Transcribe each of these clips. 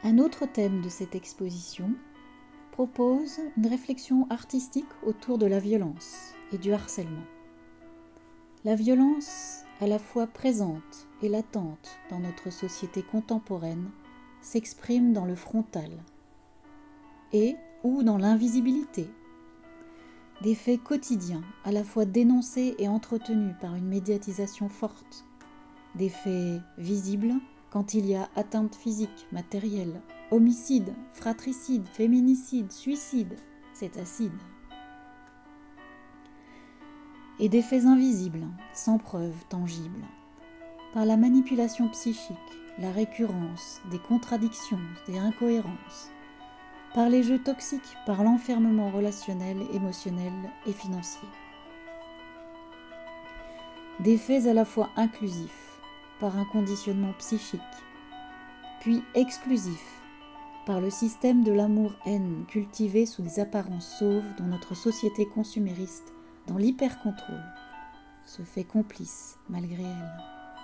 Un autre thème de cette exposition propose une réflexion artistique autour de la violence et du harcèlement. La violence, à la fois présente et latente dans notre société contemporaine, s'exprime dans le frontal et ou dans l'invisibilité. Des faits quotidiens, à la fois dénoncés et entretenus par une médiatisation forte. Des faits visibles quand il y a atteinte physique, matérielle, homicide, fratricide, féminicide, suicide, c'est acide. Et des faits invisibles, sans preuve tangible, par la manipulation psychique, la récurrence des contradictions, des incohérences, par les jeux toxiques, par l'enfermement relationnel, émotionnel et financier. Des faits à la fois inclusifs, par un conditionnement psychique, puis exclusifs, par le système de l'amour-haine cultivé sous des apparences sauves dont notre société consumériste, dans l'hyper-contrôle, se fait complice malgré elle.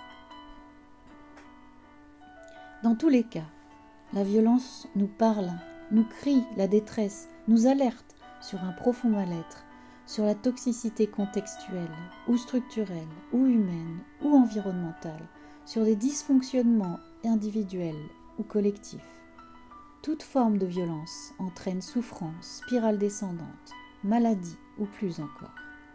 Dans tous les cas, la violence nous parle, nous crie la détresse, nous alerte sur un profond mal-être, sur la toxicité contextuelle ou structurelle ou humaine ou environnementale, sur des dysfonctionnements individuels ou collectifs. Toute forme de violence entraîne souffrance, spirale descendante, maladie ou plus encore.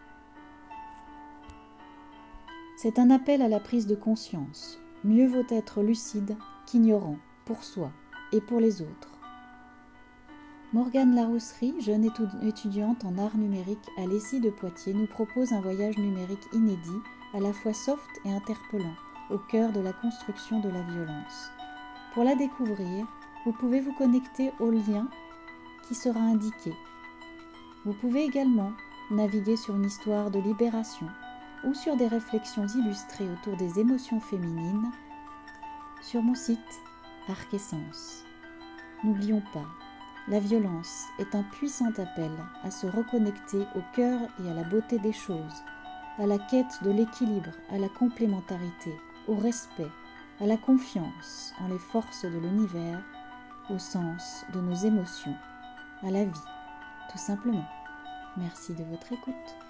C'est un appel à la prise de conscience. Mieux vaut être lucide qu'ignorant pour soi et pour les autres. Morgane Larousserie, jeune étudiante en art numérique à l'ESSI de Poitiers, nous propose un voyage numérique inédit, à la fois soft et interpellant, au cœur de la construction de la violence. Pour la découvrir, vous pouvez vous connecter au lien qui sera indiqué. Vous pouvez également naviguer sur une histoire de libération ou sur des réflexions illustrées autour des émotions féminines sur mon site Arc-Essence. N'oublions pas, la violence est un puissant appel à se reconnecter au cœur et à la beauté des choses, à la quête de l'équilibre, à la complémentarité, au respect, à la confiance en les forces de l'univers, au sens de nos émotions, à la vie, tout simplement. Merci de votre écoute.